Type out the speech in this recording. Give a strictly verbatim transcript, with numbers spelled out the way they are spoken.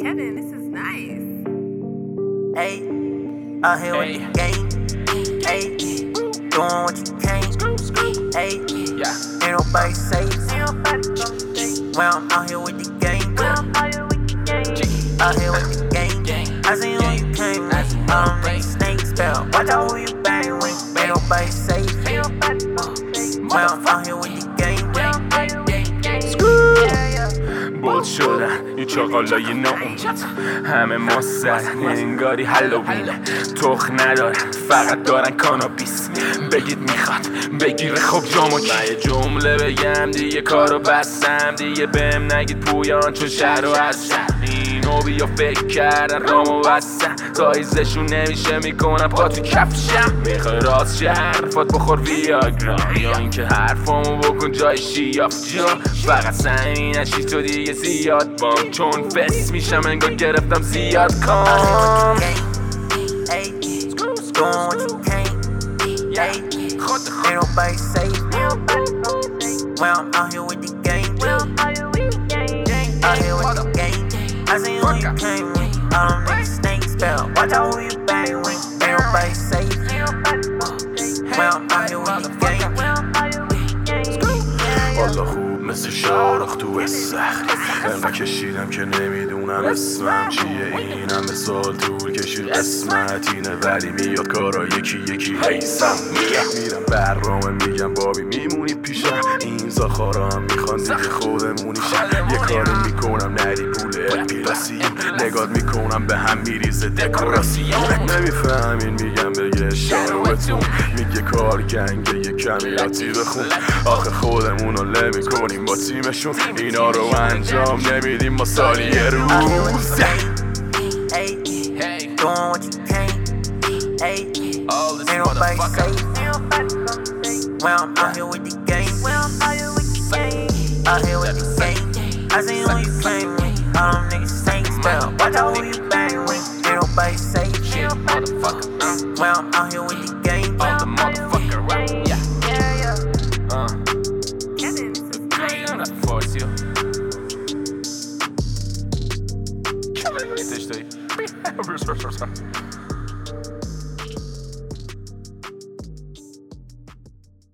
Kevin, this is nice. Hey, out here with the gang. Hey, doing what you can. Hey, yeah, ain't nobody safe. Well, I'm out here with the gang. Out here with the gang. I see who you came with. I don't make snake spell. Watch out who you bang with. Ain't nobody safe. Well, I'm out here with the gang. بود شدن این چاقالای ناامید همه ماسر انگاری هالووینه تخ ندارن فقط دارن کانابیس بگید میخواد بگیره خب جامو کی من یه جمله بگم دیگه کارو بستم دیگه بهم نگید پویان چون شهرو هستم اینو بیا فکر کردن رامو بستم تایزشون نمیشه میکنم پا تو کفشم میخوای راست شه حرفات بخور ویاگرا یا اینکه حرفامو بکن جای شیاف جا فقط سعی نشی تو دیگه زیاد بام چون فس میشم انگار گرفتم زیاد کام Ain't nobody safe. Well, I'm out here with the gang. Out here with the gang. I see who you came with. I don't make snake spell. Watch out who you bang with. Ain't nobody safe. Well, I'm out here with the gang. والا خوب مثل شارخ تو استخر انقدر کشیدم که نمیدونم اسمم چیه اینم به سال طول کشید قسمت اینه ولی میاد کارا یکی یکی حیثم میره میرم برنامه میگم بابی میمونی پیشم این زاخارا هم میخوان دیگه خودمونیشم یه کاری میکنم نری پول اپیلاسی نگات میکنم به هم میریزه دکوراسی نمیفهمین میگم بگه شاروتون میگه کار گنگه یه کمی راتی بخون آخه خودمونو لمی کنیم با تیمشون اینا رو انجام نمیدیم با سالی یه روز Doing what you can. Hey, ain't nobody safe. Well, I'm out here with the gang. Out here with the gang. I see who you came with. All them niggas same spell. Watch out who you bang with. Ain't nobody safe. Well, I'm out here with the gang. All the motherfucker rap. Yeah. Uh. Kevin, this is nice. I'm not force you. Kevin, what is this?